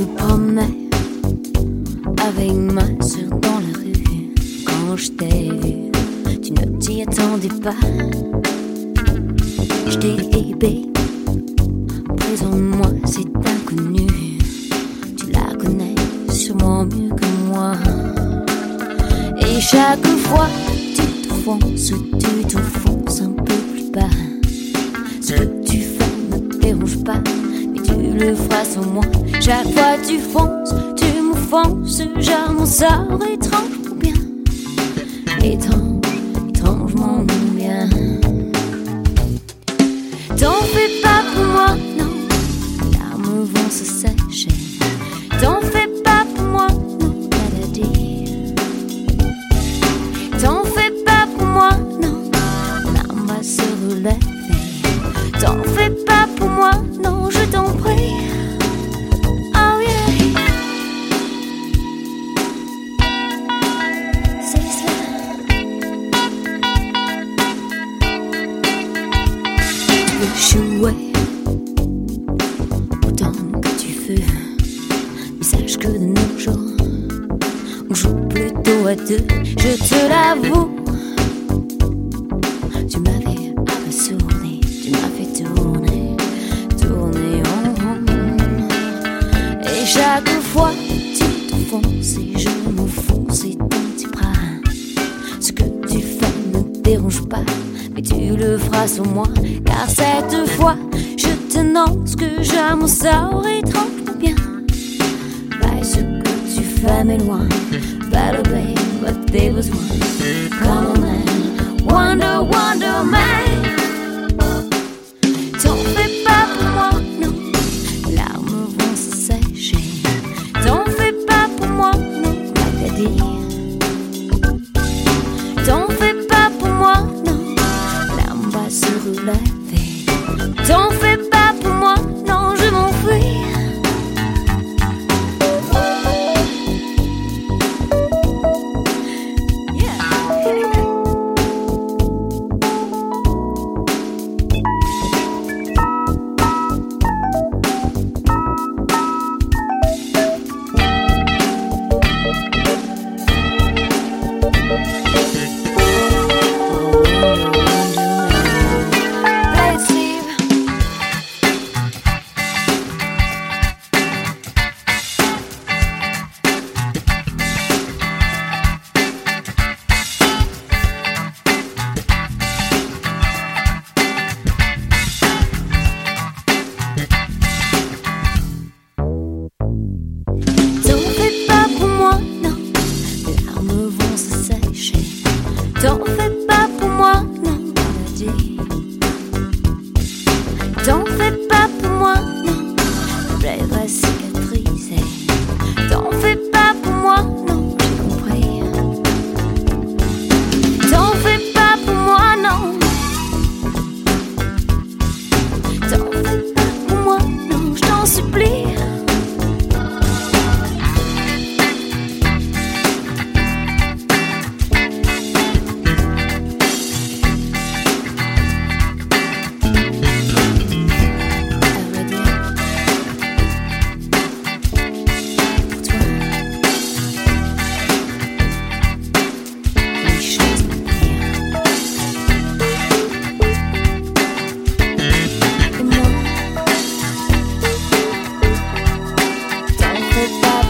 me promenais avec ma soeur dans la rue. Quand je t'ai vu, tu ne t'y attendais pas. Je t'ai dit, baby, présente-moi cet inconnu. Tu la connais sûrement mieux que moi. Et chaque fois, tu t'enfonces un peu plus bas. Ce que tu fais ne me dérange pas, mais tu le feras sans moi. Chaque fois tu fonces, tu m'offenses. Genre mon sort étrange ou bien étrange, étrangement bien. T'en fais pas pour moi, non, les larmes vont se sécher. T'en fais pas pour moi, non, la dire. T'en fais pas pour moi, non, l'âme va se relever. T'en fais pas pour moi, non, je t'en prie. Oh yeah. C'est ça. Tu veux jouer autant que tu veux, mais sache que de nos jours on joue plutôt à deux. Je te l'avoue, tu m'avais abasourdi, tu m'as fait tourner, tourner en rond. Et chaque fois tu t'enfonces et je m'enfonce dans tes bras. Ce que tu fais ne me dérange pas, mais tu le feras sans moi. Car cette fois je t'annonce que j'ai mon sort étrange ou bien. Pas ce que tu fais mais loin, pas le bain, but there was one. Come on man, wonder, wonder man. T'en fais pas pour moi, non, les larmes vont se sécher. T'en fais pas pour moi, non, pas qu'à dire. T'en fais pas pour moi, non, l'âme va se relever. T'en fais pas pour moi, non, je m'enfuis. T'en fais pas pour moi, non, on dit. T'en fais pas pour moi, non, la plaie va cicatriser. T'en fais pas pour moi, non, j'ai compris. T'en fais pas pour moi, non. T'en fais pas pour moi, non, je t'en supplie. T'en fais pas